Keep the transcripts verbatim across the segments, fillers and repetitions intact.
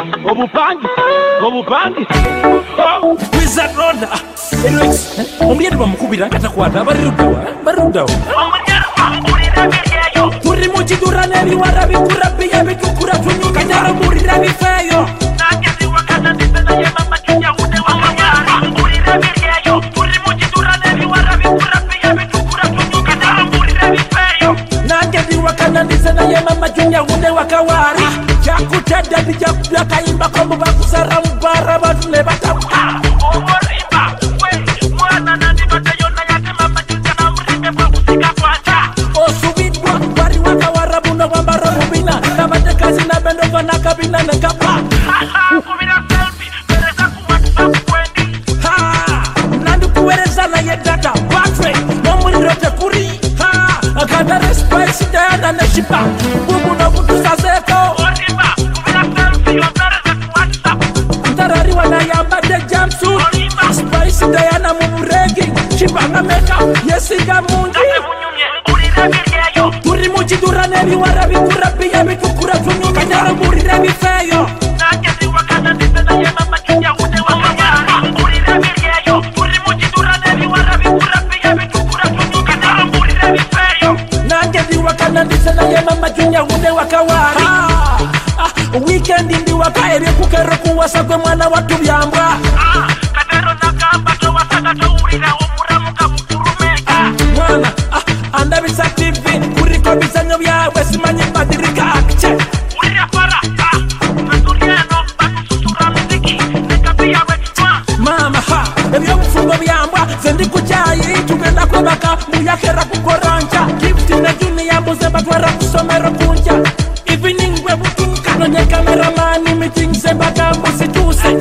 Obupangi, obupangi. Wizard Ronda. Anyways, omuyede bamukubira katakwata barirudawa, barirudawa. Turi mukidura n'ebiwara bikura biye bitukura tunyuka nyara murira bifeyo. Nagezi wakana ndisena ye mama kinya ude wakanyara murira bifeyo. Turi mukidura n'ebiwara bikura biye bitukura tunyuka nyara murira bifeyo. Nagezi wakana ndisena ye mama kinya ude wakawari. Yakutenda bijja kayimba ko mubakusara mubara bantu ne batabuka. Orimba we mwana nandi batayona yate mama kinya na murime kwa kusika kwacha. Osubidwa bari wakawara no wambara mubina nabate kazi na bendo fana kabina na kapa kubira selfie pereza ku WhatsApp kwendi ha nandu kuwereza na ye data battery no muri rote kuri ha akanda respect dana na shipa bubu no butu sazeko oriba kubira selfie yo pereza ku WhatsApp ntarari wana yamba de jumpsuit oriba spice dana mumuregi shipa na makeup yesiga mundi urira biryayo turi mukidura n'ebiwara bikura biye bitukura tunyuka nyara murira bifeyo nagezi wakana ndisena ye mama kinya ude wakanyara urira biryayo turi mukidura n'ebiwara bikura biye bitukura tunyuka nyara murira bifeyo nagezi wakana ndisena ye mama kinya ude wakawari weekend ndi wakaere kukero kuwasa kwe mwana watu byambwa kadero nakamba to wasaka to urira umuramuka mukurumeka mwana andabisa T V kuriko bisanyo byawe simanye badirika che urira para maturiano bakususura muziki nekapi yawe twa mama ha ebyo mfungo byambwa zendi kujayi tugenda kwebaka muyakera kukoranja gift na juni yambuze batwara kusomero kunja evening we butuka no nye cameraman meeting se baka musituse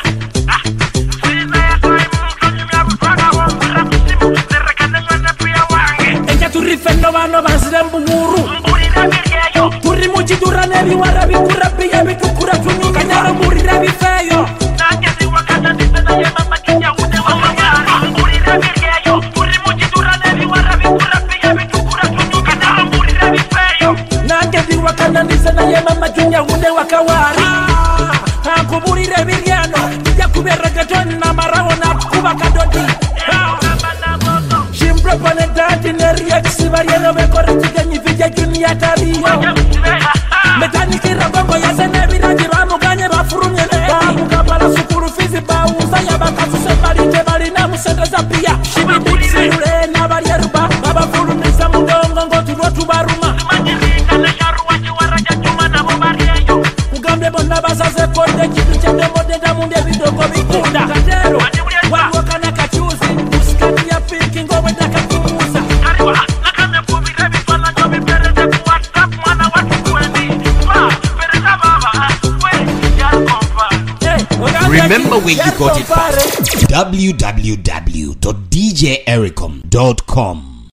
Fendo bano bazira mburu mburira biryayo turi mukidura n'ebiwara bikura biye bitukura tunyuka nyara murira bifeyo nagezi wakana ndisena ye mama kinya ude wakanyara mburira biryayo turi mukidura n'ebiwara bikura biye bitukura tunyuka nyara murira bifeyo nagezi wakana ndisena ye mama kinya ude wakawari hakuburira biryano kijya kubera gatoni na marawo na kuba kadodi Shimpre panetati neriaksi variano bekore chigenyi vija junia tabiyo Metaniki rabongo ya senebi na jiramu ganye bafurumye Babu kabala sukuru fizi bauza ya bakasu sebali tebali na musende za pia Shibi biksi ure na barieruba Baba furu nisa mundongo ngotu rotu baruma Majirika na sharuwa jiwara jajuma na bobarieyo Ugambe bonda basa seponde kitu chende mode da munde vidoko bikunda Katero, waluoka na kachuzi Uskati ya piki ngowe da kakumusa Kariwa, nakame kubire bifala nyobi pereze ku WhatsApp mwana watu kwendi Wa, pereza baba, we, yaro kompa Remember where you got it from w w w dot d j ericom dot com